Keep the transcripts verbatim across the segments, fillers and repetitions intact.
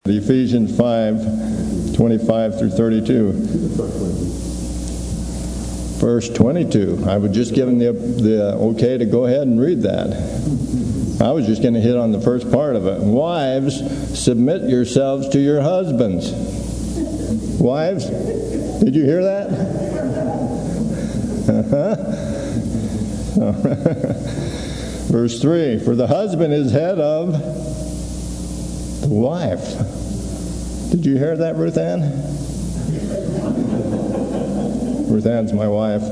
Ephesians five, twenty-five through thirty-two. Verse twenty-two. I was just given the, the okay to go ahead and read that. I was just going to hit on the first part of it. Wives, submit yourselves to your husbands. Wives, did you hear that? Uh-huh. Verse three. For the husband is head of the wife. Did you hear that, Ruth Ann? Ruth Ann's my wife.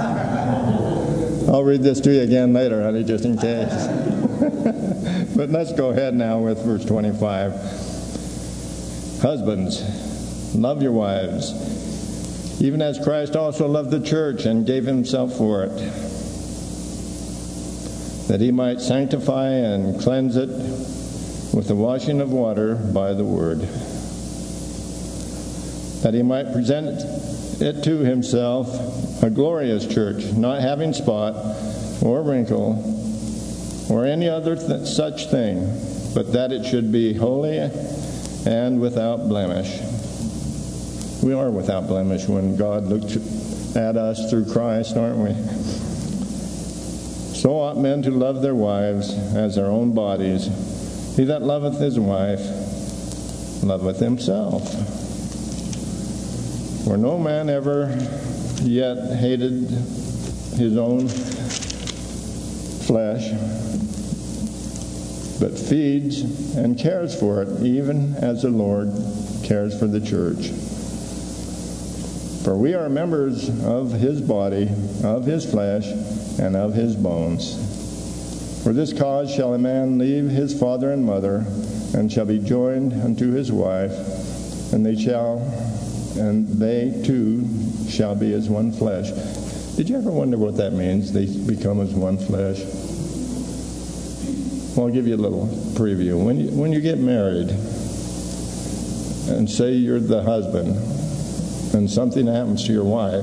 I'll read this to you again later, honey, just in case. But let's go ahead now with verse twenty-five. Husbands, love your wives, even as Christ also loved the church and gave himself for it, that he might sanctify and cleanse it with the washing of water by the word, that he might present it to himself a glorious church, not having spot or wrinkle or any other th- such thing, but that it should be holy and without blemish. We are without blemish when God looked at us through Christ, aren't we? So ought men to love their wives as their own bodies. He that loveth his wife loveth himself. For no man ever yet hated his own flesh, but feeds and cares for it, even as the Lord cares for the church. For we are members of his body, of his flesh, and of his bones. For this cause shall a man leave his father and mother, and shall be joined unto his wife, and they shall, and they two shall be as one flesh. Did you ever wonder what that means? They become as one flesh. Well, I'll give you a little preview. When you when you get married, and say you're the husband, and something happens to your wife,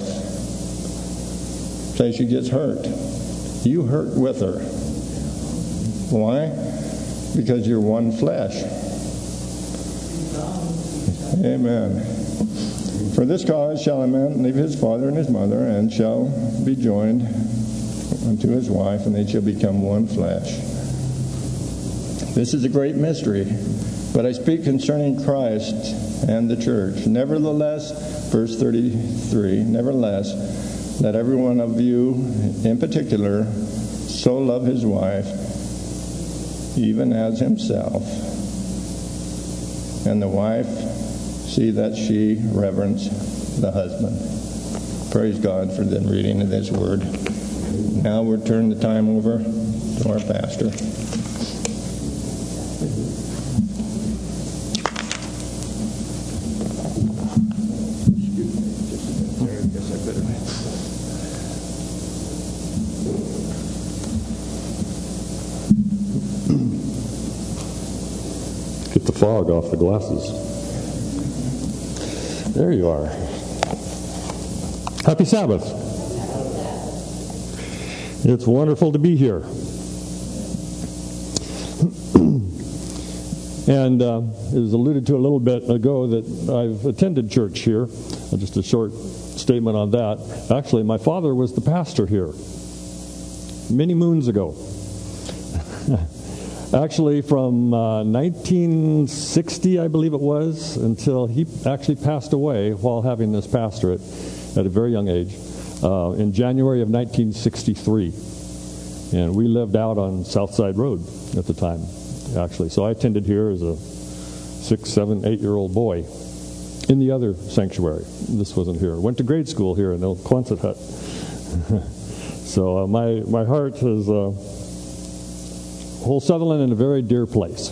say she gets hurt, you hurt with her. Why? Because you're one flesh. Amen. For this cause shall a man leave his father and his mother, and shall be joined unto his wife, and they shall become one flesh. This is a great mystery, but I speak concerning Christ and the church. Nevertheless, verse thirty-three, nevertheless, let every one of you in particular so love his wife, even as himself, and the wife see that she reverence the husband. Praise God for the reading of this word. Now we'll turn the time over to our pastor. Get the fog off the glasses. There you are. Happy Sabbath. It's wonderful to be here. And uh, it was alluded to a little bit ago that I've attended church here. Just a short statement on that. Actually, my father was the pastor here many moons ago. Actually, from uh, nineteen sixty, I believe it was, until he actually passed away while having this pastorate at a very young age, uh, in January of nineteen sixty-three. And we lived out on Southside Road at the time, actually. So I attended here as a six, seven, eight-year-old boy in the other sanctuary. This wasn't here. Went to grade school here in the old Quonset hut. So uh, my, my heart is... Uh, Whole Sutherland in a very dear place.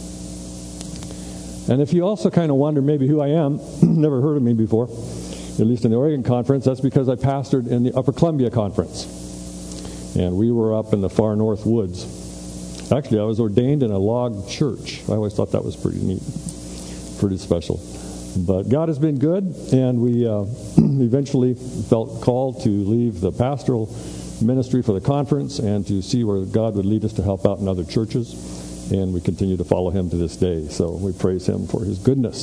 And if you also kind of wonder maybe who I am, never heard of me before, at least in the Oregon Conference, that's because I pastored in the Upper Columbia Conference. And we were up in the far north woods. Actually, I was ordained in a log church. I always thought that was pretty neat, pretty special. But God has been good, and we uh, eventually felt called to leave the pastoral ministry for the conference and to see where God would lead us to help out in other churches. and we continue to follow him to this day. So we praise him for his goodness.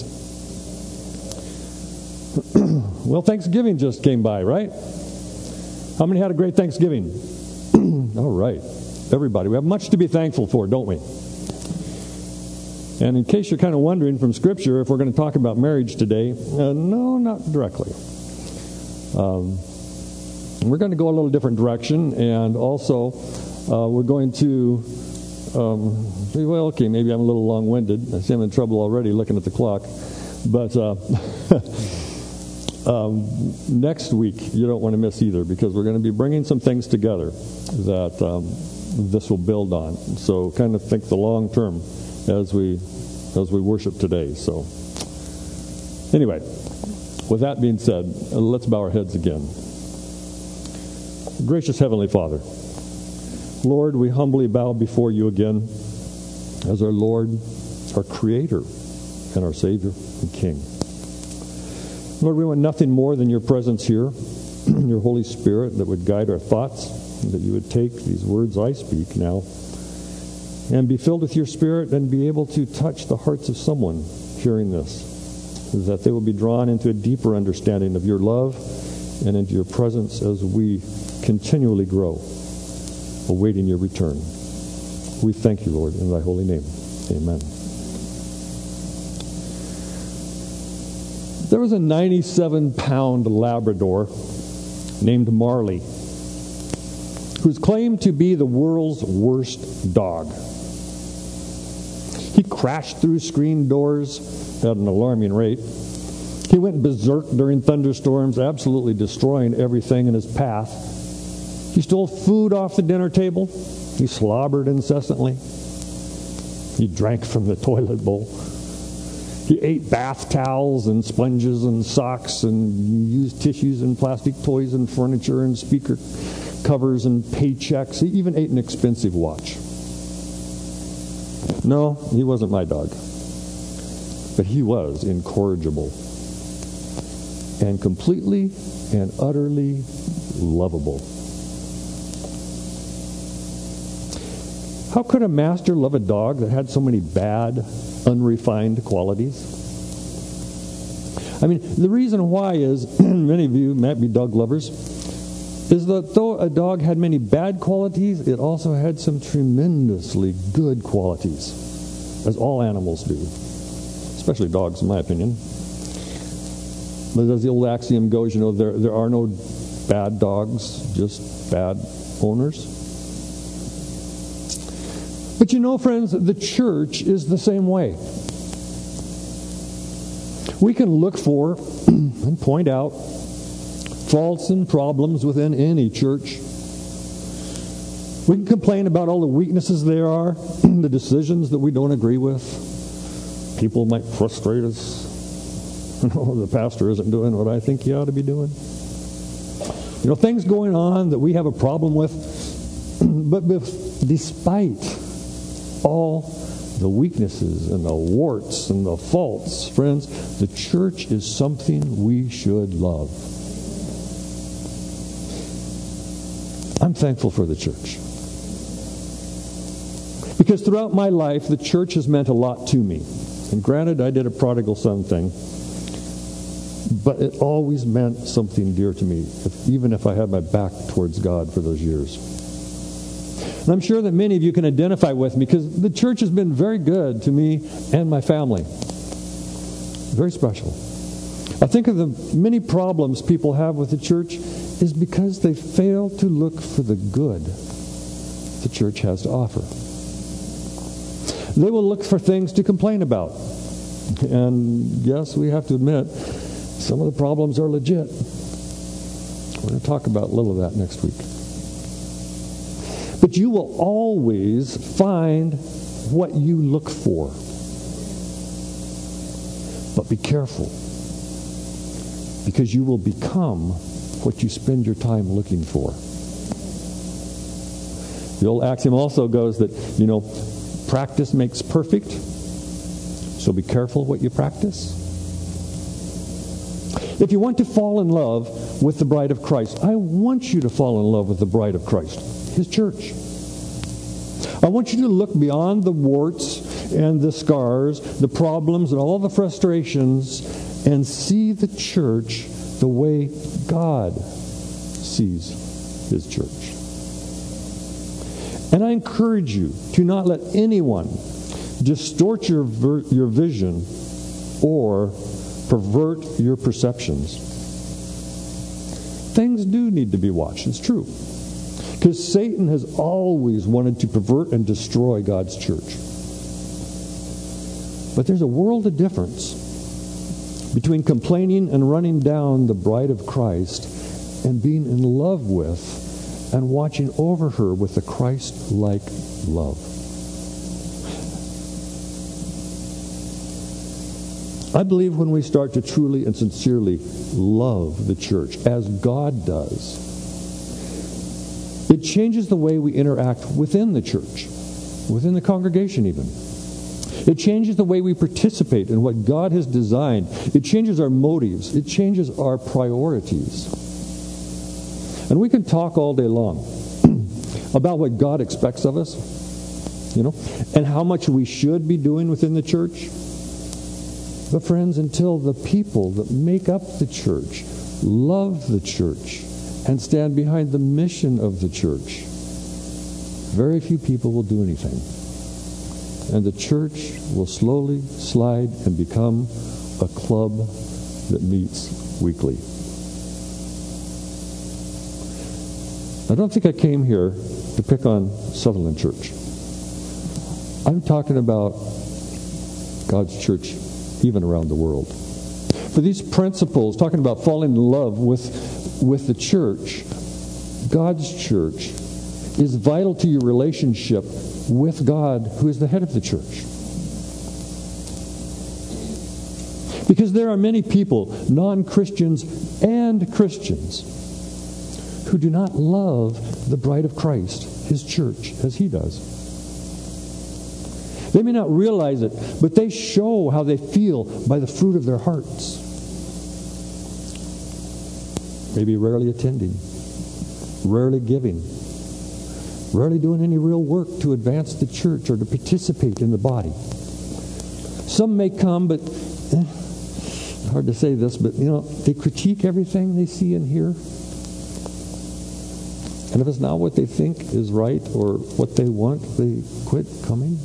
Well, Thanksgiving just came by, right? How many had a great Thanksgiving? All right. Everybody. We have much to be thankful for, don't we? And in case you're kind of wondering from Scripture if we're going to talk about marriage today, uh, no, not directly. Um, we're going to go a little different direction, and also uh, we're going to, um, well, okay, maybe I'm a little long-winded. I see I'm in trouble already looking at the clock. But uh, um, next week, you don't want to miss either, because we're going to be bringing some things together that um, this will build on. So kind of think the long term as we as we worship today. So anyway, with that being said, let's bow our heads again. Gracious Heavenly Father, Lord, we humbly bow before you again as our Lord, our Creator, and our Savior and King. Lord, we want nothing more than your presence here, your Holy Spirit that would guide our thoughts, that you would take these words I speak now and be filled with your Spirit and be able to touch the hearts of someone hearing this, that they will be drawn into a deeper understanding of your love and into your presence as we continually grow, awaiting your return. We thank you, Lord, in thy holy name. Amen. There was a ninety-seven pound Labrador named Marley, who's claimed to be the world's worst dog. He crashed through screen doors at an alarming rate. He went berserk during thunderstorms, absolutely destroying everything in his path. He stole food off the dinner table. He slobbered incessantly. He drank from the toilet bowl. He ate bath towels and sponges and socks and used tissues and plastic toys and furniture and speaker covers and paychecks. He even ate an expensive watch. No, he wasn't my dog. But he was incorrigible and completely and utterly lovable. How could a master love a dog that had so many bad, unrefined qualities? I mean, the reason why is, many of you might be dog lovers, is that though a dog had many bad qualities, it also had some tremendously good qualities, as all animals do, especially dogs, in my opinion. But as the old axiom goes, you know, there, there are no bad dogs, just bad owners. But you know, friends, the church is the same way. We can look for and point out faults and problems within any church. We can complain about all the weaknesses there are, the decisions that we don't agree with. People might frustrate us. Oh, the pastor isn't doing what I think he ought to be doing. You know, things going on that we have a problem with. But despite all the weaknesses and the warts and the faults, friends, the church is something we should love. I'm thankful for the church. Because throughout my life, the church has meant a lot to me. And granted, I did a prodigal son thing, but it always meant something dear to me, if, even if I had my back towards God for those years. And I'm sure that many of you can identify with me, because the church has been very good to me and my family. Very special. I think of the many problems people have with the church is because they fail to look for the good the church has to offer. They will look for things to complain about. And yes, we have to admit, some of the problems are legit. We're going to talk about a little of that next week. But you will always find what you look for. But be careful, because you will become what you spend your time looking for. The old axiom also goes that, you know, practice makes perfect, so be careful what you practice. If you want to fall in love with the bride of Christ, I want you to fall in love with the bride of Christ, His church. I want you to look beyond the warts and the scars, the problems and all the frustrations, and see the church the way God sees His church. And I encourage you to not let anyone distort your, ver- your vision or pervert your perceptions. Things do need to be watched, it's true. Because Satan has always wanted to pervert and destroy God's church. But there's a world of difference between complaining and running down the bride of Christ and being in love with and watching over her with a Christ-like love. I believe when we start to truly and sincerely love the church as God does, it changes the way we interact within the church, within the congregation even. It changes the way we participate in what God has designed. It changes our motives. It changes our priorities. And we can talk all day long about what God expects of us, you know, and how much we should be doing within the church. But friends, until the people that make up the church love the church and stand behind the mission of the church, very few people will do anything. And the church will slowly slide and become a club that meets weekly. I don't think I came here to pick on Sutherland Church. I'm talking about God's church even around the world. For these principles, talking about falling in love with, with the church, God's church, is vital to your relationship with God, who is the head of the church. Because there are many people, non-Christians and Christians, who do not love the bride of Christ, His church, as He does. They may not realize it, but they show how they feel by the fruit of their hearts. Maybe rarely attending, rarely giving, rarely doing any real work to advance the church or to participate in the body. Some may come, but eh, hard to say this, but you know, they critique everything they see and hear. And if it's not what they think is right or what they want, they quit coming.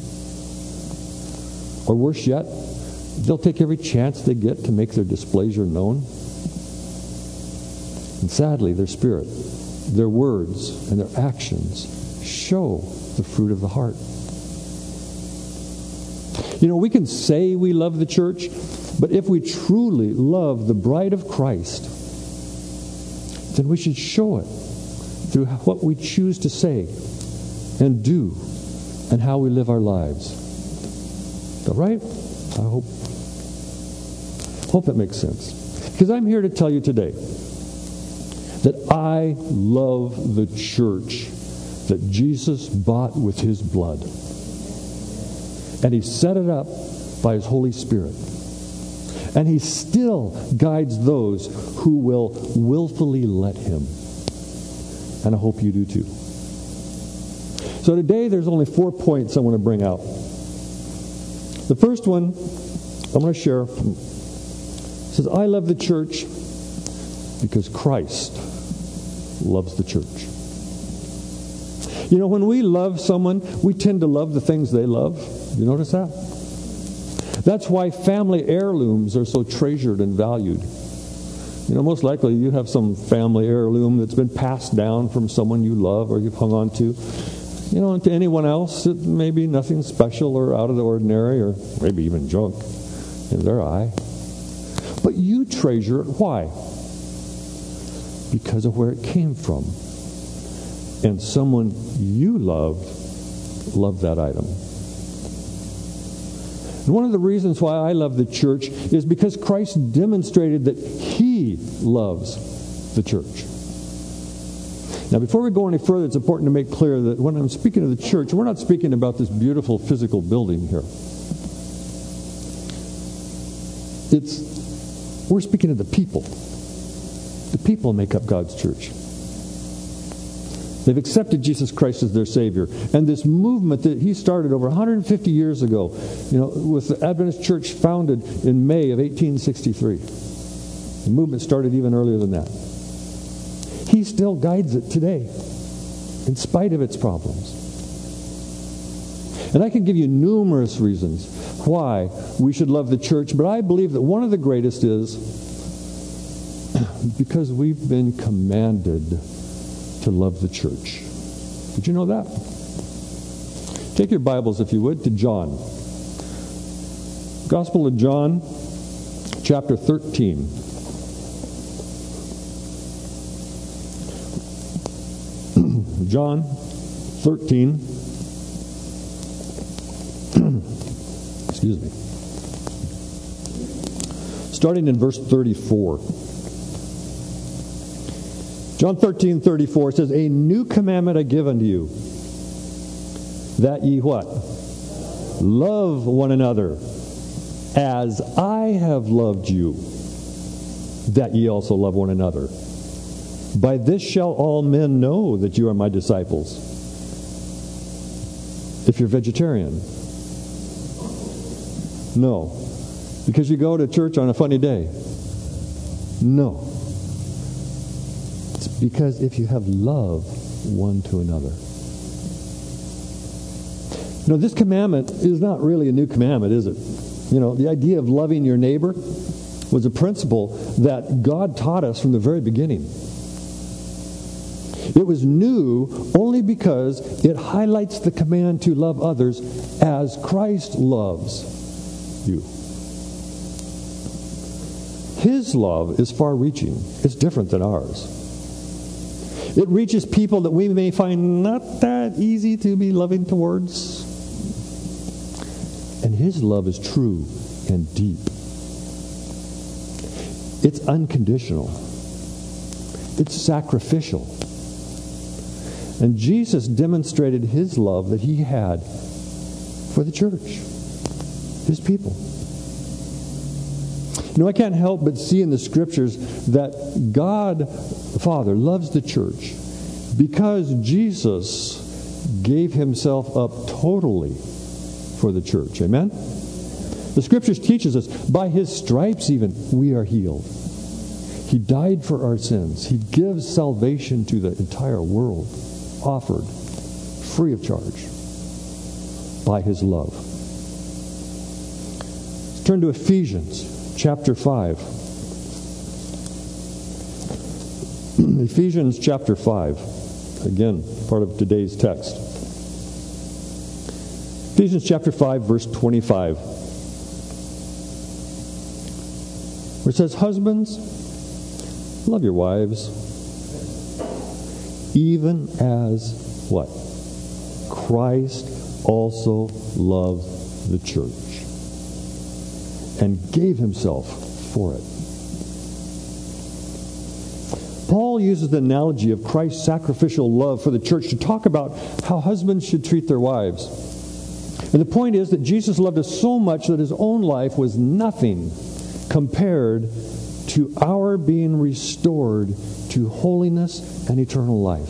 Or worse yet, they'll take every chance they get to make their displeasure known. And sadly, their spirit, their words, and their actions show the fruit of the heart. You know, we can say we love the church, but if we truly love the bride of Christ, then we should show it through what we choose to say and do and how we live our lives. Is that right? I hope. Hope that makes sense. Because I'm here to tell you today that I love the church that Jesus bought with His blood. And He set it up by His Holy Spirit. And He still guides those who will willfully let Him. And I hope you do too. So today there's only four points I want to bring out. The first one I'm going to share says, I love the church because Christ loves the church. You know, when we love someone, we tend to love the things they love. You notice that? That's why family heirlooms are so treasured and valued. You know, most likely you have some family heirloom that's been passed down from someone you love or you've hung on to. You know, and to anyone else, it may be nothing special or out of the ordinary or maybe even junk in their eye. But you treasure it. Why? Because of where it came from. And someone you loved loved that item. And one of the reasons why I love the church is because Christ demonstrated that He loves the church. Now, before we go any further, it's important to make clear that when I'm speaking of the church, we're not speaking about this beautiful physical building here. It's, we're speaking of the people. The people make up God's church. They've accepted Jesus Christ as their Savior. And this movement that he started over one hundred fifty years ago, you know, with the Adventist Church founded in May of eighteen sixty-three. The movement started even earlier than that. He still guides it today, in spite of its problems. And I can give you numerous reasons why we should love the church, but I believe that one of the greatest is because we've been commanded to love the church. Did you know that? Take your Bibles, if you would, to John. Gospel of John, chapter thirteen. John thirteen. Excuse me. Starting in verse thirty-four. John thirteen, thirty-four says, "A new commandment I give unto you, that ye" what? "Love one another, as I have loved you, that ye also love one another. By this shall all men know that you are my disciples." If you're vegetarian. No. Because you go to church on a funny day. No. It's because if you have love one to another. No, this commandment is not really a new commandment, is it? You know, the idea of loving your neighbor was a principle that God taught us from the very beginning. It was new only because it highlights the command to love others as Christ loves you. His love is far-reaching. It's different than ours. It reaches people that we may find not that easy to be loving towards. And His love is true and deep. It's unconditional. It's sacrificial. And Jesus demonstrated His love that He had for the church, His people. You know, I can't help but see in the Scriptures that God the Father loves the church because Jesus gave Himself up totally for the church. Amen? The Scriptures teaches us, by His stripes even, we are healed. He died for our sins. He gives salvation to the entire world, offered free of charge by His love. Let's turn to Ephesians chapter five. Ephesians chapter five. Again, part of today's text. Ephesians chapter five, verse twenty-five. Where it says, "Husbands, love your wives, even as" what? "Christ also loved the church and gave Himself for it." Paul uses the analogy of Christ's sacrificial love for the church to talk about how husbands should treat their wives. And the point is that Jesus loved us so much that His own life was nothing compared to our being restored to holiness and eternal life.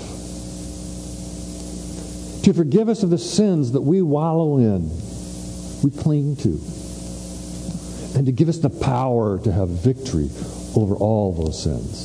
To forgive us of the sins that we wallow in, we cling to. And to give us the power to have victory over all those sins.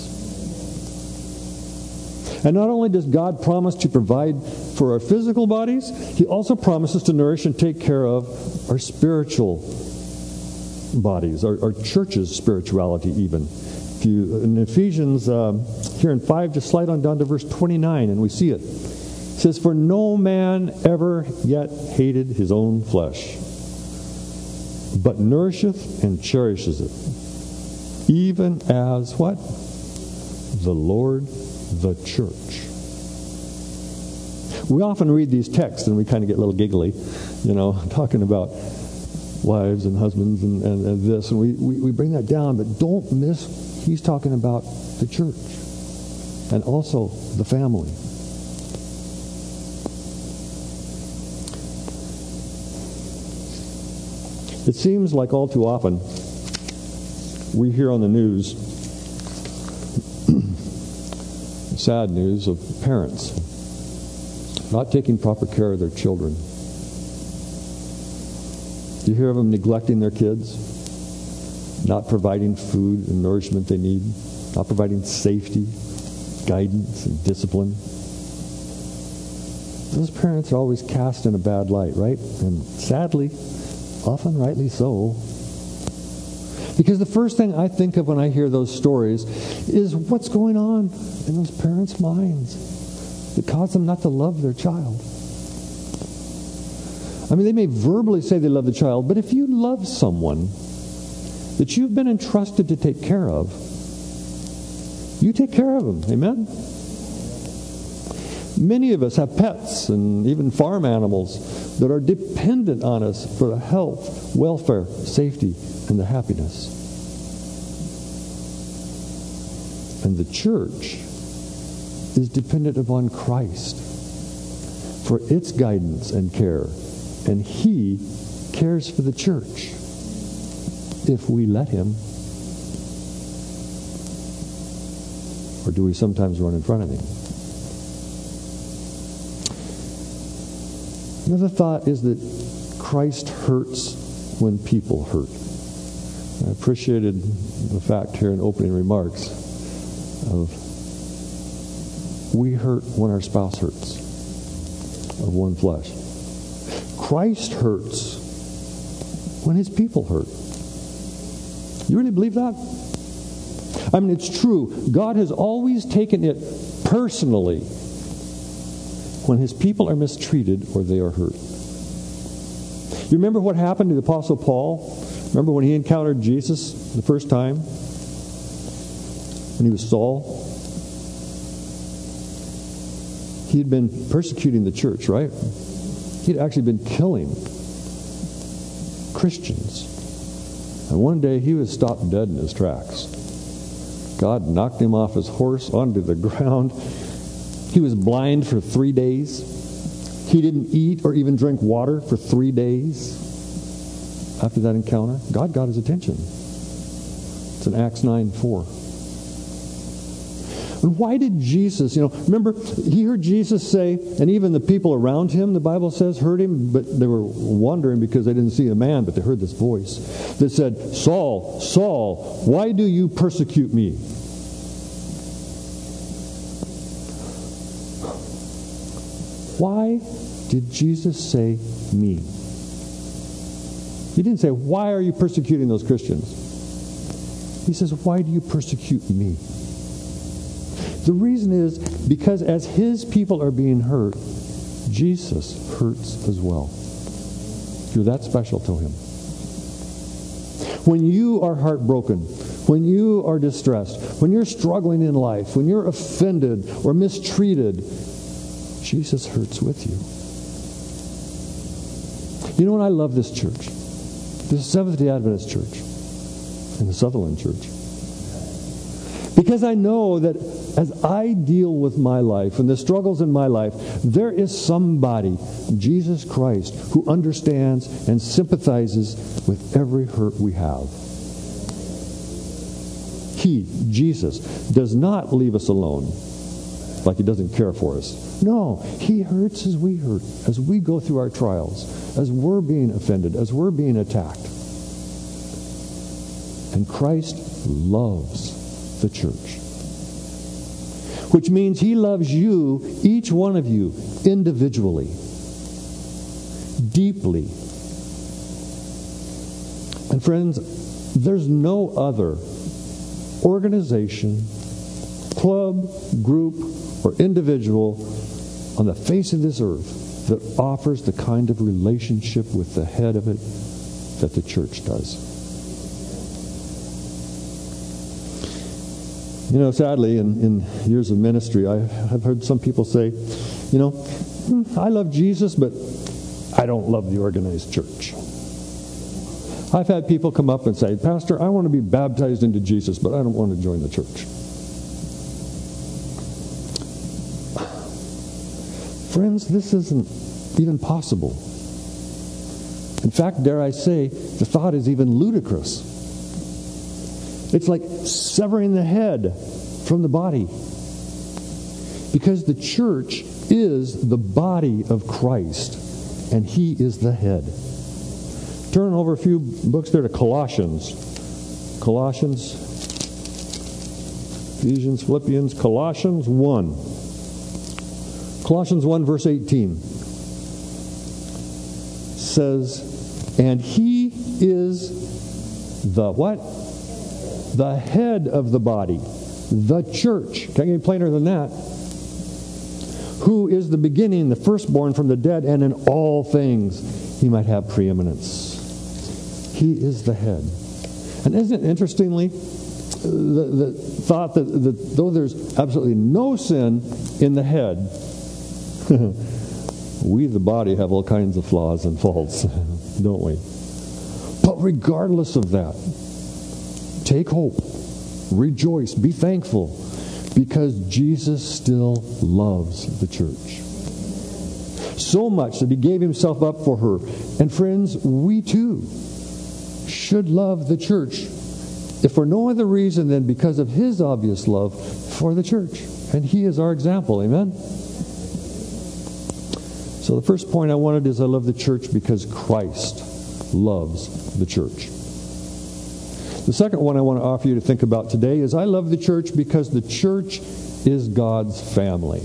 And not only does God promise to provide for our physical bodies, He also promises to nourish and take care of our spiritual bodies, our, our church's spirituality even. If you, in Ephesians, um, here in five, just slide on down to verse twenty-nine, and we see it. It says, "For no man ever yet hated his own flesh, but nourisheth and cherishes it, even as" what? "The Lord the church." We often read these texts and we kind of get a little giggly, you know, talking about wives and husbands and, and, and this, and we, we, we bring that down, but don't miss, he's talking about the church and also the family. It seems like all too often we hear on the news sad news of parents not taking proper care of their children. Do you hear of them neglecting their kids? Not providing food and nourishment they need? Not providing safety, guidance, and discipline? Those parents are always cast in a bad light, right? And sadly, often rightly so. Because the first thing I think of when I hear those stories is what's going on in those parents' minds that cause them not to love their child. I mean, they may verbally say they love the child, but if you love someone that you've been entrusted to take care of, you take care of them. Amen? Many of us have pets and even farm animals that are dependent on us for the health, welfare, safety, and their happiness. And the church is dependent upon Christ for its guidance and care. And He cares for the church if we let Him. Or do we sometimes run in front of Him? Another thought is that Christ hurts when people hurt. I appreciated the fact here in opening remarks of we hurt when our spouse hurts, of one flesh. Christ hurts when His people hurt. You really believe that? I mean, it's true. God has always taken it personally when His people are mistreated or they are hurt. You remember what happened to the Apostle Paul? Remember when he encountered Jesus the first time? When he was Saul? He had been persecuting the church, right? He'd actually been killing Christians. And one day he was stopped dead in his tracks. God knocked him off his horse onto the ground. He was blind for three days. He didn't eat or even drink water for three days after that encounter. God got his attention. It's in Acts nine four. And why did Jesus, you know, remember, he heard Jesus say, and even the people around him, the Bible says, heard him, but they were wondering because they didn't see a man, but they heard this voice that said, Saul, Saul, why do you persecute me? Why did Jesus say me? He didn't say, why are you persecuting those Christians? He says, why do you persecute me? The reason is because as His people are being hurt, Jesus hurts as well. You're that special to Him. When you are heartbroken, when you are distressed, when you're struggling in life, when you're offended or mistreated, Jesus hurts with you. You know what? I love this church. This Seventh-day Adventist church and the Sutherland church. Because I know that as I deal with my life and the struggles in my life, there is somebody, Jesus Christ, who understands and sympathizes with every hurt we have. He, Jesus, does not leave us alone like He doesn't care for us. No, He hurts as we hurt, as we go through our trials, as we're being offended, as we're being attacked. And Christ loves the church. Which means He loves you, each one of you, individually, deeply. And friends, there's no other organization, club, group, or individual on the face of this earth that offers the kind of relationship with the head of it that the church does. You know, sadly, in, in years of ministry, I have heard some people say, you know, I love Jesus, but I don't love the organized church. I've had people come up and say, Pastor, I want to be baptized into Jesus, but I don't want to join the church. Friends, this isn't even possible. In fact, dare I say, the thought is even ludicrous. It's like severing the head from the body. Because the church is the body of Christ, and he is the head. Turn over a few books there to Colossians. Colossians, Ephesians, Philippians, Colossians one. Colossians one, verse eighteen says, and he is the what? The head of the body, the church. Can't get any plainer than that. Who is the beginning, the firstborn from the dead, and in all things he might have preeminence. He is the head. And isn't it interestingly, the, the thought that, that though there's absolutely no sin in the head, we, the body, have all kinds of flaws and faults, don't we? But regardless of that, take hope, rejoice, be thankful, because Jesus still loves the church. So much that he gave himself up for her. And friends, we too should love the church, if for no other reason than because of his obvious love for the church. And he is our example, amen? So the first point I wanted is I love the church because Christ loves the church. The second one I want to offer you to think about today is I love the church because the church is God's family.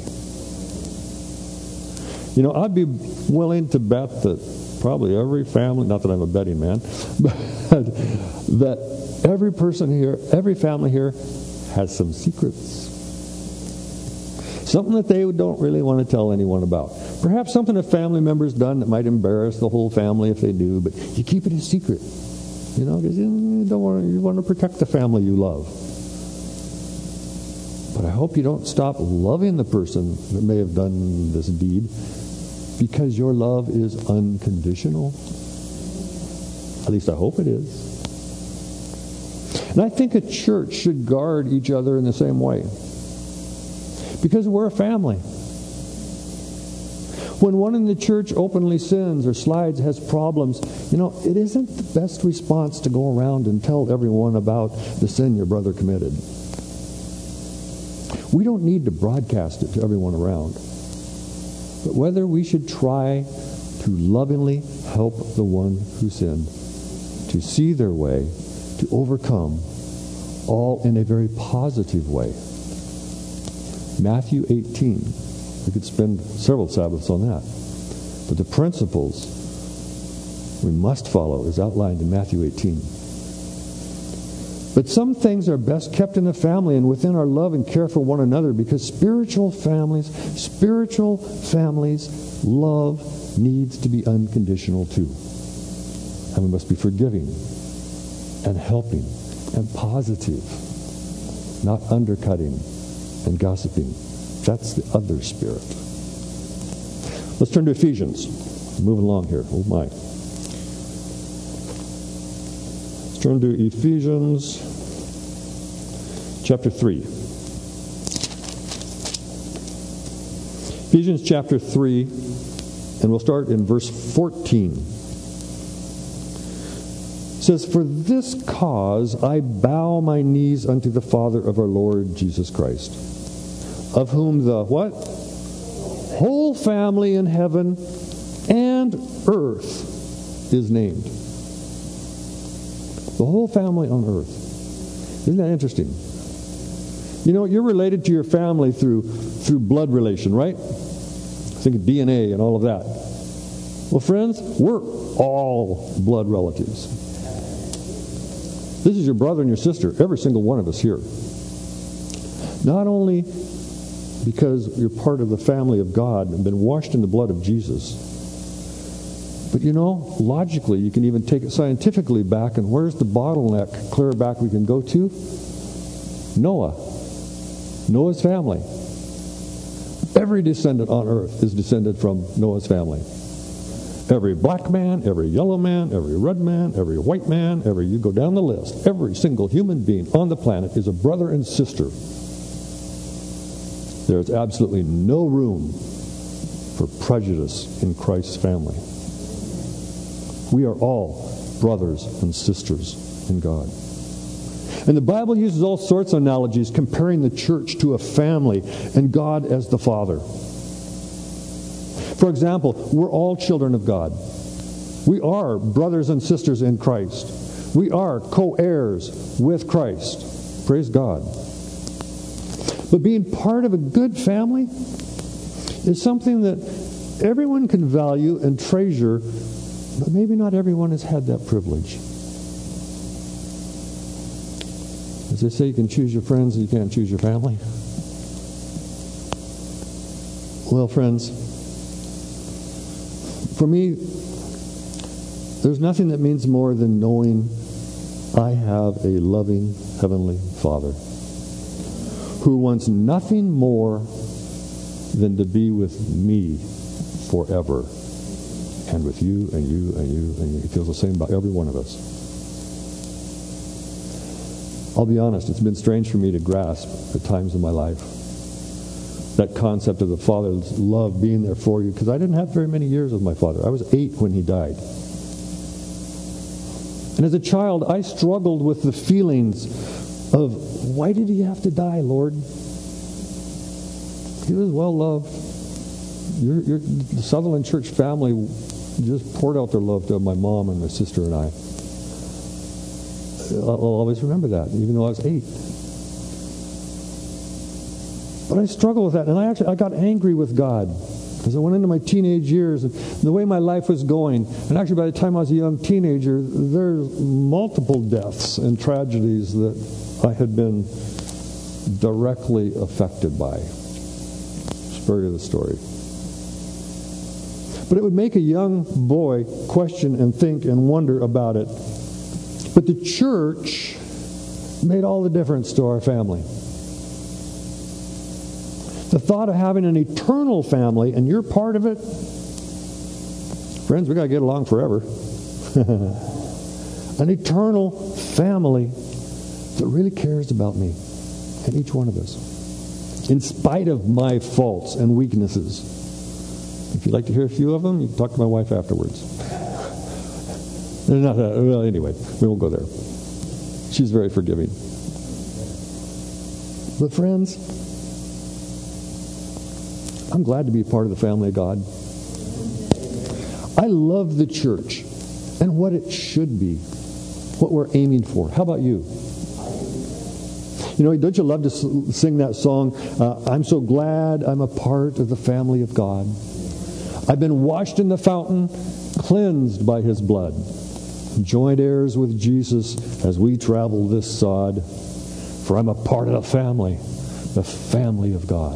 You know, I'd be willing to bet that probably every family, not that I'm a betting man, but that every person here, every family here has some secrets. Something that they don't really want to tell anyone about. Perhaps something a family member's done that might embarrass the whole family if they do, but you keep it a secret. You know, because you don't want to, you want to protect the family you love. But I hope you don't stop loving the person that may have done this deed, because your love is unconditional. At least I hope it is. And I think a church should guard each other in the same way, because we're a family. When one in the church openly sins or slides, has problems, you know, it isn't the best response to go around and tell everyone about the sin your brother committed. We don't need to broadcast it to everyone around. But whether we should try to lovingly help the one who sinned to see their way, to overcome, all in a very positive way. Matthew eighteen. We could spend several Sabbaths on that. But the principles we must follow is outlined in Matthew eighteen. But some things are best kept in the family and within our love and care for one another, because spiritual families, spiritual families, love needs to be unconditional too. And we must be forgiving and helping and positive, not undercutting and gossiping. That's the other spirit. Let's turn to Ephesians. Moving along here. Oh my. Let's turn to Ephesians chapter three. Ephesians chapter three, and we'll start in verse fourteen. It says, for this cause I bow my knees unto the Father of our Lord Jesus Christ, of whom the what? Whole family in heaven and earth is named. The whole family on earth. Isn't that interesting? You know, you're related to your family through through blood relation, right? Think of D N A and all of that. Well, friends, we're all blood relatives. This is your brother and your sister, every single one of us here. Not only because you're part of the family of God and been washed in the blood of Jesus, but you know, logically, you can even take it scientifically back, and where's the bottleneck clear back we can go to? Noah. Noah's family. Every descendant on earth is descended from Noah's family. Every black man, every yellow man, every red man, every white man, every, you go down the list, every single human being on the planet is a brother and sister. There's absolutely no room for prejudice in Christ's family. We are all brothers and sisters in God. And the Bible uses all sorts of analogies comparing the church to a family and God as the Father. For example, we're all children of God. We are brothers and sisters in Christ. We are co-heirs with Christ. Praise God. But being part of a good family is something that everyone can value and treasure, but maybe not everyone has had that privilege. As they say, you can choose your friends, you can't choose your family. Well, friends, for me, there's nothing that means more than knowing I have a loving Heavenly Father who wants nothing more than to be with me forever, and with you and you and you and you. He feels the same about every one of us. I'll be honest, it's been strange for me to grasp at times in my life that concept of the Father's love being there for you, because I didn't have very many years with my father. I was eight when he died. And as a child, I struggled with the feelings of, why did he have to die, Lord? He was well loved. Your, your, the Sutherland Church family just poured out their love to my mom and my sister and I. I'll always remember that, even though I was eight. But I struggled with that, and I actually I got angry with God as I went into my teenage years and the way my life was going. And actually, by the time I was a young teenager, there's multiple deaths and tragedies that I had been directly affected by. Spur of the story. But it would make a young boy question and think and wonder about it. But the church made all the difference to our family. The thought of having an eternal family, and you're part of it, friends, we got to get along forever. An eternal family that really cares about me and each one of us, in spite of my faults and weaknesses. If you'd like to hear a few of them, you can talk to my wife afterwards. Not, uh, well, anyway, we won't go there. She's very forgiving. But friends, I'm glad to be a part of the family of God. I love the church and what it should be, what we're aiming for. How about you? You know, don't you love to sing that song, uh, I'm so glad I'm a part of the family of God. I've been washed in the fountain, cleansed by His blood. Joint heirs with Jesus as we travel this sod. For I'm a part of the family, the family of God.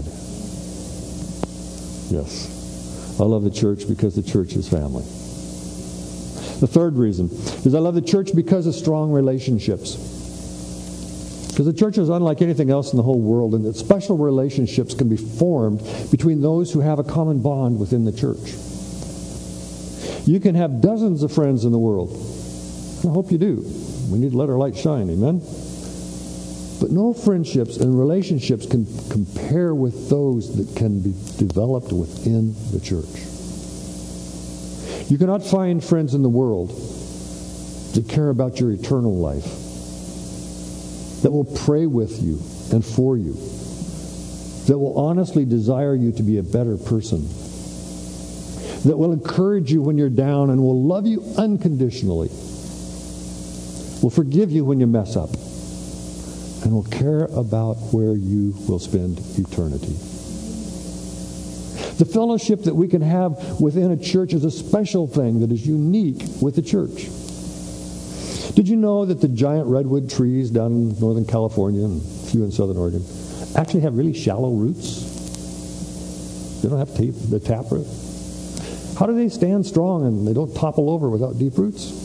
Yes, I love the church because the church is family. The third reason is I love the church because of strong relationships. Because the church is unlike anything else in the whole world, and that special relationships can be formed between those who have a common bond within the church. You can have dozens of friends in the world. I hope you do. We need to let our light shine, amen? But no friendships and relationships can compare with those that can be developed within the church. You cannot find friends in the world that care about your eternal life, that will pray with you and for you, that will honestly desire you to be a better person, that will encourage you when you're down and will love you unconditionally, will forgive you when you mess up, and will care about where you will spend eternity. The fellowship that we can have within a church is a special thing that is unique with the church. Did you know that the giant redwood trees down in Northern California and a few in Southern Oregon actually have really shallow roots? They don't have tape, the taproot. How do they stand strong and they don't topple over without deep roots?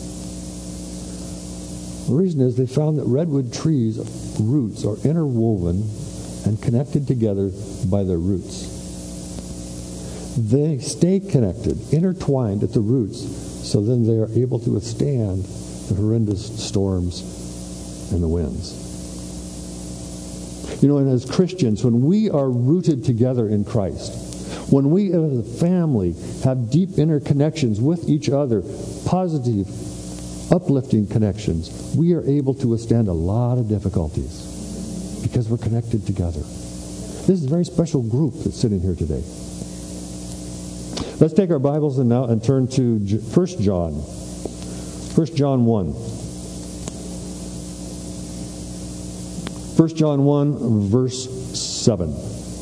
The reason is they found that redwood trees' roots are interwoven and connected together by their roots. They stay connected, intertwined at the roots, so then they are able to withstand the horrendous storms and the winds. You know, and as Christians, when we are rooted together in Christ, when we as a family have deep interconnections with each other, positive, uplifting connections, we are able to withstand a lot of difficulties because we're connected together. This is a very special group that's sitting here today. Let's take our Bibles and now and turn to First John. First John one. First John one, verse seven.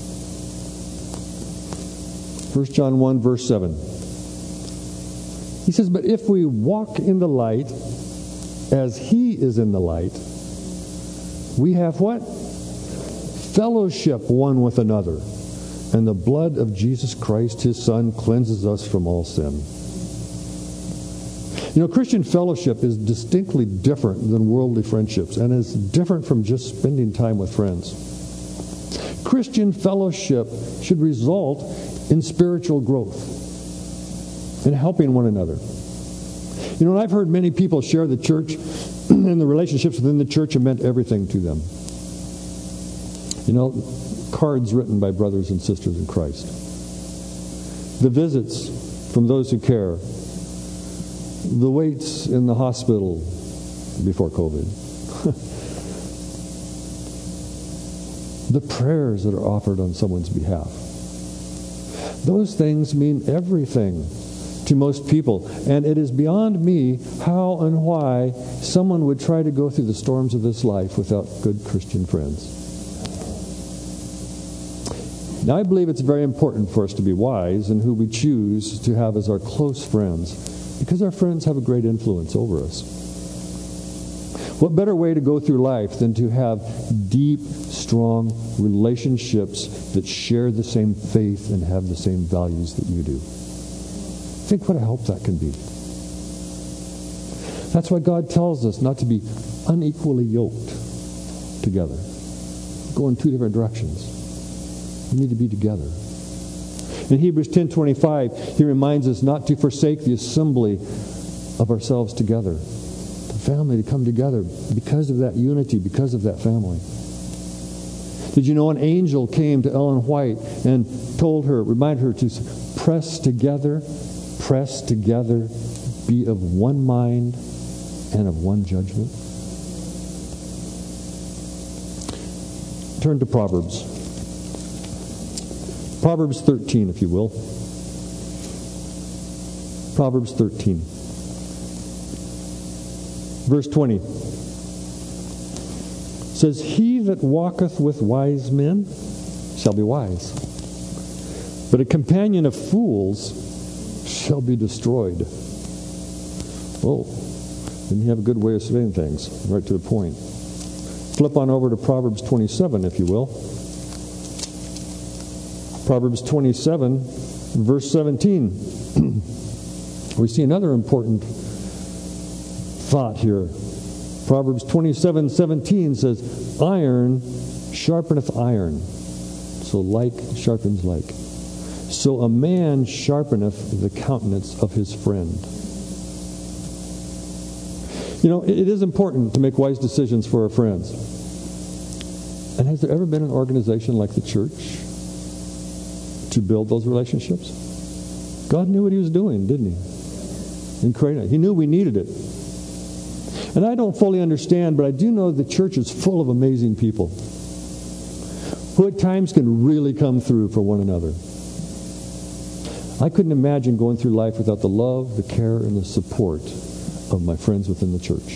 First John one, verse seven. He says, "But if we walk in the light, as He is in the light, we have" what? "Fellowship one with another. And the blood of Jesus Christ, His Son, cleanses us from all sin." You know, Christian fellowship is distinctly different than worldly friendships, and is different from just spending time with friends. Christian fellowship should result in spiritual growth, in helping one another. You know, I've heard many people share the church and the relationships within the church have meant everything to them. You know, cards written by brothers and sisters in Christ. The visits from those who care. The waits in the hospital before COVID. The prayers that are offered on someone's behalf. Those things mean everything to most people. And it is beyond me how and why someone would try to go through the storms of this life without good Christian friends. Now, I believe it's very important for us to be wise in who we choose to have as our close friends, because our friends have a great influence over us. What better way to go through life than to have deep, strong relationships that share the same faith and have the same values that you do? Think what a help that can be. That's why God tells us not to be unequally yoked together. Go in two different directions. We need to be together. In Hebrews ten twenty-five, he reminds us not to forsake the assembly of ourselves together. The family to come together because of that unity, because of that family. Did you know an angel came to Ellen White and told her, reminded her to press together, press together, be of one mind and of one judgment? Turn to Proverbs. Proverbs thirteen, if you will. Proverbs thirteen. Verse twenty. Says, "He that walketh with wise men shall be wise, but a companion of fools shall be destroyed." Oh, didn't he have a good way of saying things? Right to the point. Flip on over to Proverbs twenty-seven, if you will. Proverbs twenty-seven, verse seventeen. We see another important thought here. Proverbs twenty-seven seventeen says, "Iron sharpeneth iron, so like sharpens like. So a man sharpeneth the countenance of his friend." You know, it is important to make wise decisions for our friends. And has there ever been an organization like the church to build those relationships? God knew what He was doing, didn't He? In creating it. He knew we needed it. And I don't fully understand, but I do know the church is full of amazing people who at times can really come through for one another. I couldn't imagine going through life without the love, the care, and the support of my friends within the church.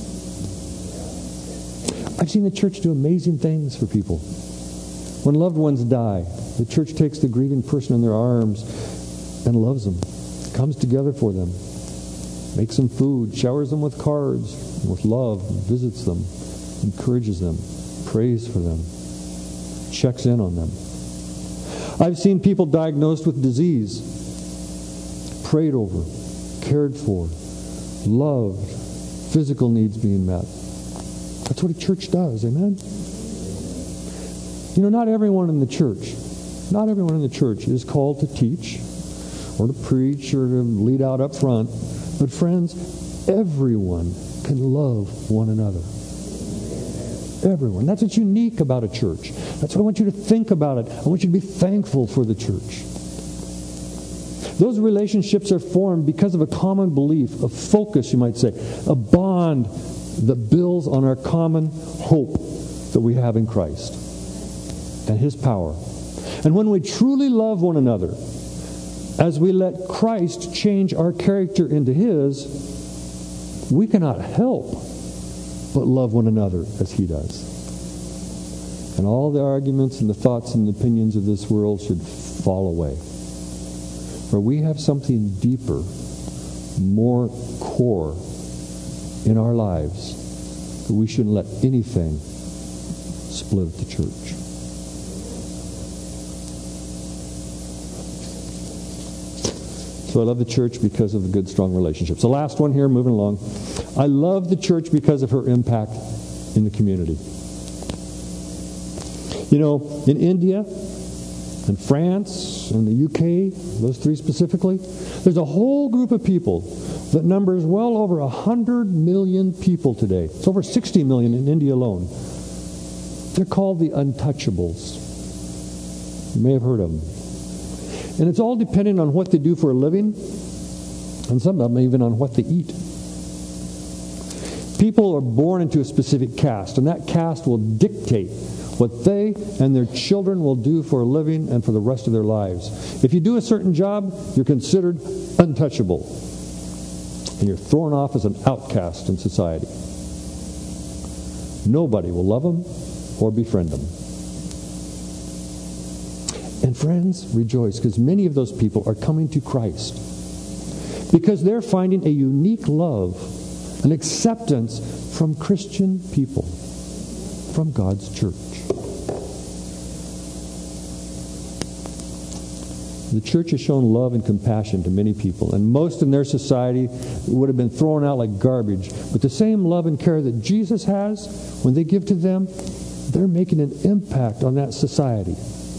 I've seen the church do amazing things for people. When loved ones die, the church takes the grieving person in their arms and loves them, comes together for them, makes them food, showers them with cards, with love, visits them, encourages them, prays for them, checks in on them. I've seen people diagnosed with disease, prayed over, cared for, loved, physical needs being met. That's what a church does, amen? You know, not everyone in the church, not everyone in the church is called to teach or to preach or to lead out up front. But friends, everyone can love one another. Everyone. That's what's unique about a church. That's what I want you to think about it. I want you to be thankful for the church. Those relationships are formed because of a common belief, a focus, you might say, a bond that builds on our common hope that we have in Christ and His power. And when we truly love one another, as we let Christ change our character into His, we cannot help but love one another as He does. And all the arguments and the thoughts and opinions of this world should fall away. For we have something deeper, more core in our lives that we shouldn't let anything split the church. So I love the church because of the good, strong relationships. The last one here, moving along. I love the church because of her impact in the community. You know, in India, in France, in the U K, those three specifically, there's a whole group of people that numbers well over one hundred million people today. It's over sixty million in India alone. They're called the Untouchables. You may have heard of them. And it's all dependent on what they do for a living, and some of them even on what they eat. People are born into a specific caste, and that caste will dictate what they and their children will do for a living and for the rest of their lives. If you do a certain job, you're considered untouchable, and you're thrown off as an outcast in society. Nobody will love them or befriend them. And friends, rejoice, because many of those people are coming to Christ because they're finding a unique love and acceptance from Christian people, from God's church. The church has shown love and compassion to many people, and most in their society would have been thrown out like garbage. But the same love and care that Jesus has, when they give to them, they're making an impact on that society.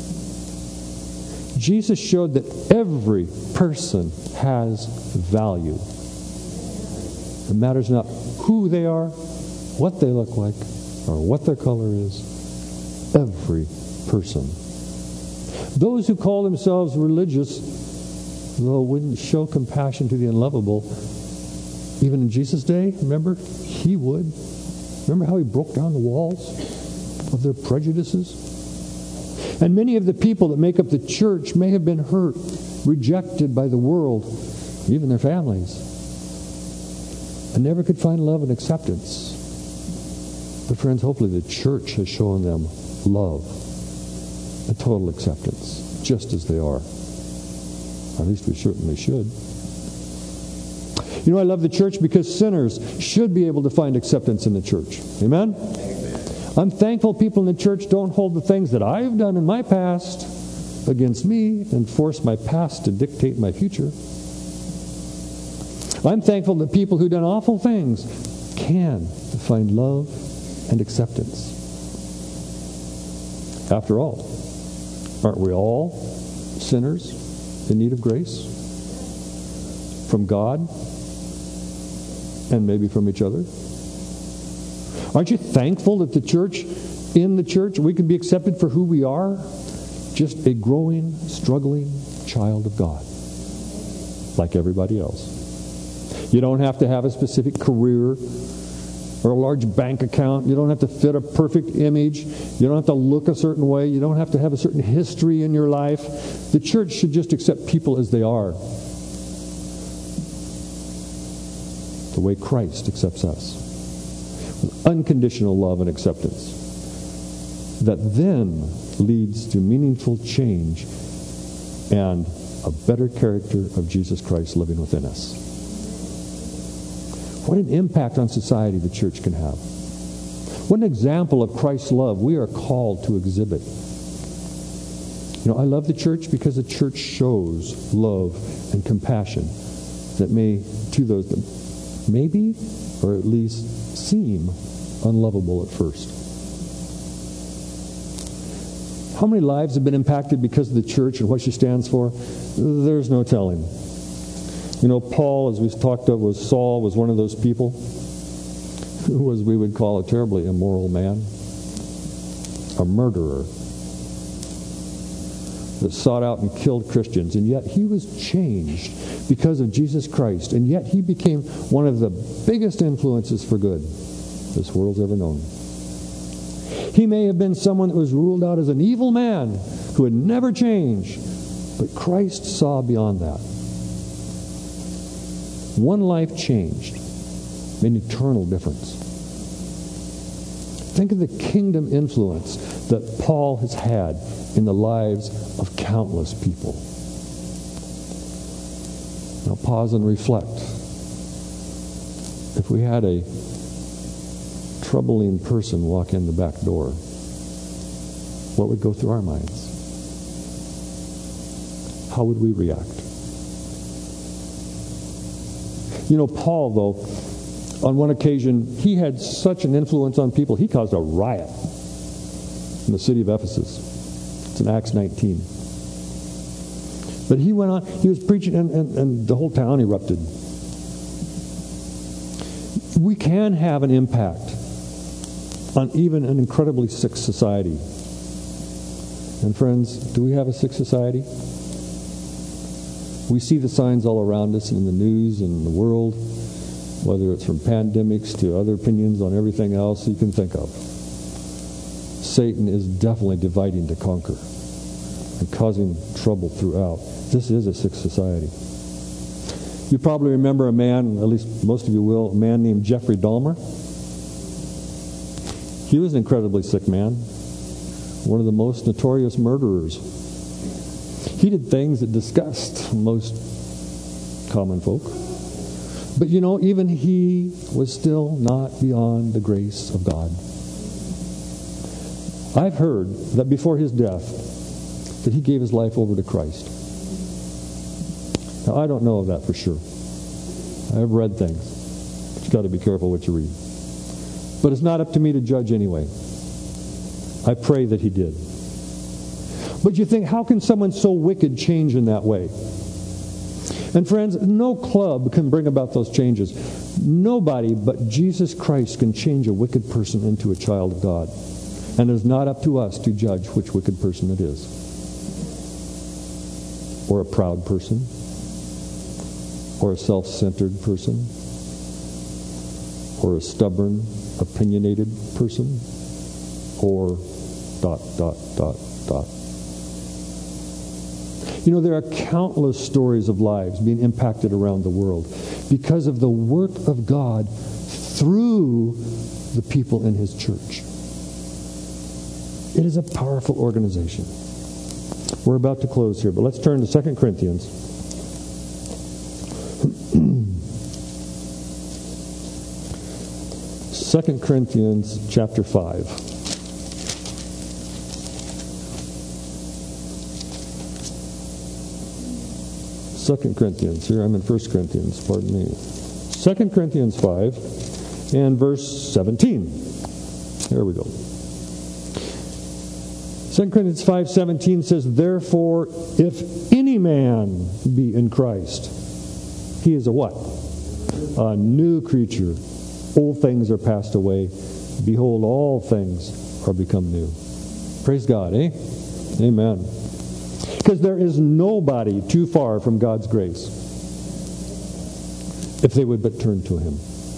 Jesus showed that every person has value. It matters not who they are, what they look like, or what their color is. Every person. Those who call themselves religious, though wouldn't show compassion to the unlovable, even in Jesus' day, remember, He would. Remember how He broke down the walls of their prejudices? And many of the people that make up the church may have been hurt, rejected by the world, even their families, and never could find love and acceptance. But friends, hopefully the church has shown them love and total acceptance, just as they are. At least we certainly should. You know, I love the church because sinners should be able to find acceptance in the church. Amen? I'm thankful people in the church don't hold the things that I've done in my past against me and force my past to dictate my future. I'm thankful that people who've done awful things can find love and acceptance. After all, aren't we all sinners in need of grace? From God and maybe from each other? Aren't you thankful that the church, in the church, we can be accepted for who we are? Just a growing, struggling child of God, like everybody else. You don't have to have a specific career or a large bank account. You don't have to fit a perfect image. You don't have to look a certain way. You don't have to have a certain history in your life. The church should just accept people as they are, the way Christ accepts us, with unconditional love and acceptance, that then leads to meaningful change and a better character of Jesus Christ living within us. What an impact on society the church can have. What an example of Christ's love we are called to exhibit. You know, I love the church because the church shows love and compassion that may, to those that maybe, or at least seem unlovable at first. How many lives have been impacted because of the church and what she stands for? There's no telling. You know, Paul, as we talked of, was Saul, was one of those people who was, we would call, a terribly immoral man, a murderer. that sought out and killed Christians, and yet he was changed because of Jesus Christ, and yet he became one of the biggest influences for good this world's ever known. He may have been someone that was ruled out as an evil man who would never change, but Christ saw beyond that. One life changed, made an eternal difference. Think of the kingdom influence that Paul has had in the lives of countless people. Now pause and reflect. If we had a troubling person walk in the back door, what would go through our minds? How would we react? You know, Paul, though, on one occasion, he had such an influence on people, he caused a riot in the city of Ephesus. It's in Acts nineteen. But he went on, he was preaching, and, and, and the whole town erupted. We can have an impact on even an incredibly sick society. And friends, do we have a sick society? We see the signs all around us in the news and in the world, whether it's from pandemics to other opinions on everything else you can think of. Satan is definitely dividing to conquer and causing trouble throughout. This is a sick society. You probably remember a man, at least most of you will, a man named Jeffrey Dahmer. He was an incredibly sick man, one of the most notorious murderers. He did things that disgust most common folk. But you know, even he was still not beyond the grace of God. I've heard that before his death, that he gave his life over to Christ. Now, I don't know of that for sure. I've read things. You've got to be careful what you read. But it's not up to me to judge anyway. I pray that he did. But you think, how can someone so wicked change in that way? And friends, no club can bring about those changes. Nobody but Jesus Christ can change a wicked person into a child of God. And it is not up to us to judge which wicked person it is. Or a proud person. Or a self-centered person. Or a stubborn, opinionated person. Or dot, dot, dot, dot. You know, there are countless stories of lives being impacted around the world because of the work of God through the people in His church. It is a powerful organization. We're about to close here, but let's turn to Second Corinthians. Second Corinthians chapter five. Second Corinthians. Here I'm in First Corinthians, pardon me. Second Corinthians five and verse seventeen. There we go. Second Corinthians five seventeen says, "Therefore, if any man be in Christ, he is a what? A new creature. Old things are passed away. Behold, all things are become new." Praise God, eh? Amen. Because there is nobody too far from God's grace if they would but turn to Him.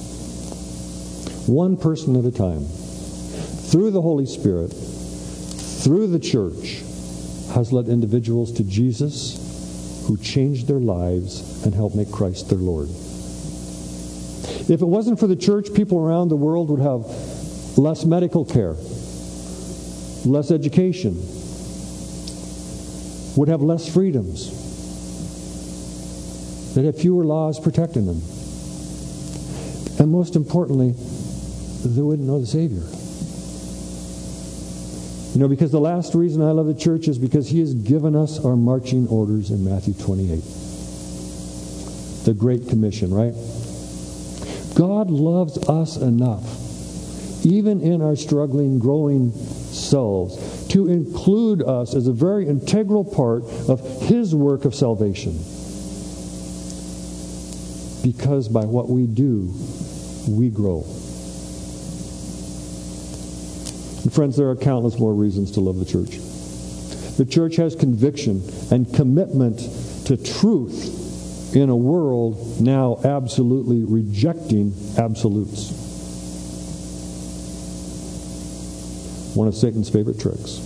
One person at a time, through the Holy Spirit, through the church, has led individuals to Jesus who changed their lives and helped make Christ their Lord. If it wasn't for the church, people around the world would have less medical care, less education, would have less freedoms. They'd have fewer laws protecting them. And most importantly, they wouldn't know the Savior. You know, because the last reason I love the church is because He has given us our marching orders in Matthew twenty-eight. The Great Commission, right? God loves us enough, even in our struggling, growing selves, to include us as a very integral part of His work of salvation. Because by what we do, we grow. And friends, there are countless more reasons to love the church. The church has conviction and commitment to truth in a world now absolutely rejecting absolutes. One of Satan's favorite tricks.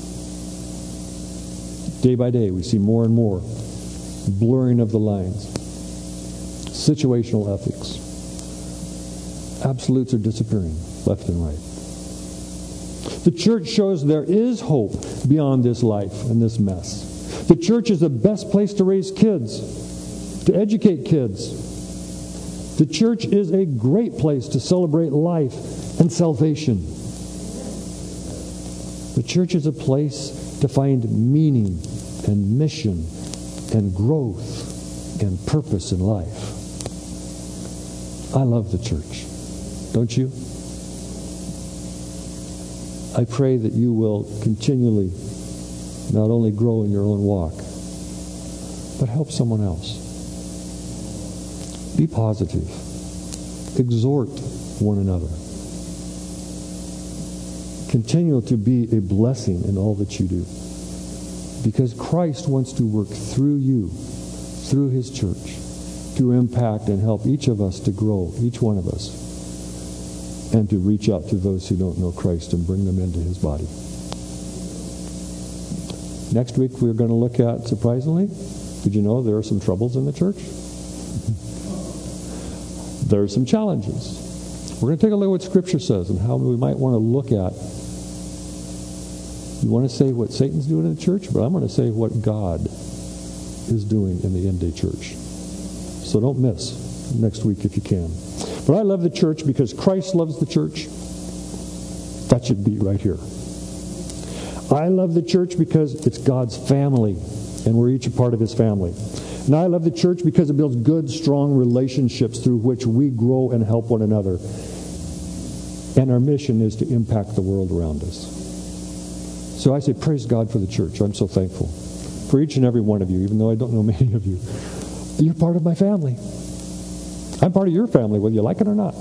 Day by day, we see more and more blurring of the lines. Situational ethics. Absolutes are disappearing left and right. The church shows there is hope beyond this life and this mess. The church is the best place to raise kids, to educate kids. The church is a great place to celebrate life and salvation. The church is a place to find meaning and mission and growth and purpose in life. I love the church. Don't you? I pray that you will continually not only grow in your own walk, but help someone else. Be positive. Exhort one another. Continue to be a blessing in all that you do. Because Christ wants to work through you, through His church, to impact and help each of us to grow, each one of us, and to reach out to those who don't know Christ and bring them into His body. Next week we're going to look at, surprisingly, did you know there are some troubles in the church? There are some challenges. We're going to take a look at what Scripture says and how we might want to look at. You want to say what Satan's doing in the church, but I'm going to say what God is doing in the end-day church. So don't miss next week if you can. But I love the church because Christ loves the church. That should be right here. I love the church because it's God's family, and we're each a part of His family. And I love the church because it builds good, strong relationships through which we grow and help one another. And our mission is to impact the world around us. So I say, praise God for the church. I'm so thankful for each and every one of you, even though I don't know many of you. You're part of my family. I'm part of your family, whether you like it or not.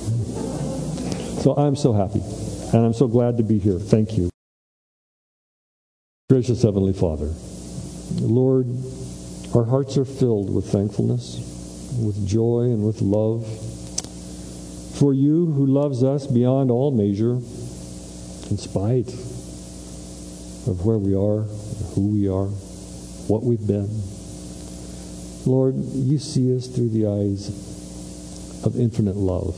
So I'm so happy, and I'm so glad to be here. Thank you. Gracious Heavenly Father, Lord, our hearts are filled with thankfulness, with joy, and with love for you who loves us beyond all measure, in spite of where we are, who we are, what we've been. Lord, you see us through the eyes of infinite love,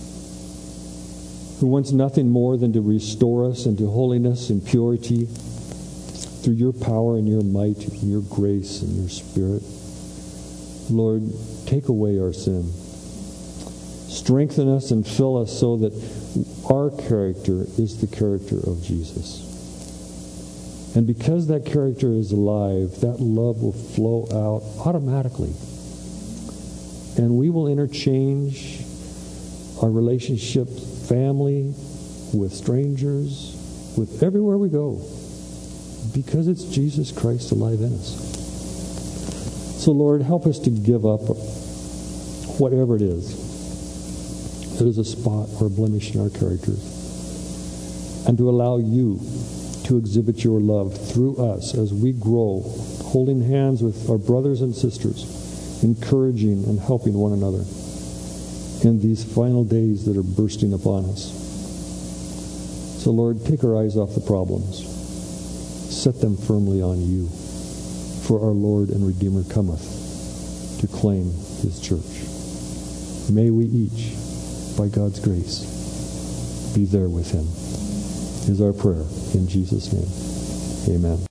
who wants nothing more than to restore us into holiness and purity through your power and your might and your grace and your Spirit. Lord, take away our sin. Strengthen us and fill us so that our character is the character of Jesus. And because that character is alive, that love will flow out automatically. And we will interchange our relationship, family, with strangers, with everywhere we go, because it's Jesus Christ alive in us. So Lord, help us to give up whatever it is that is a spot or a blemish in our characters, and to allow you to exhibit your love through us as we grow, holding hands with our brothers and sisters, encouraging and helping one another in these final days that are bursting upon us. So Lord, take our eyes off the problems. Set them firmly on you, for our Lord and Redeemer cometh to claim His church. May we each, by God's grace, be there with Him, is our prayer in Jesus' name. Amen.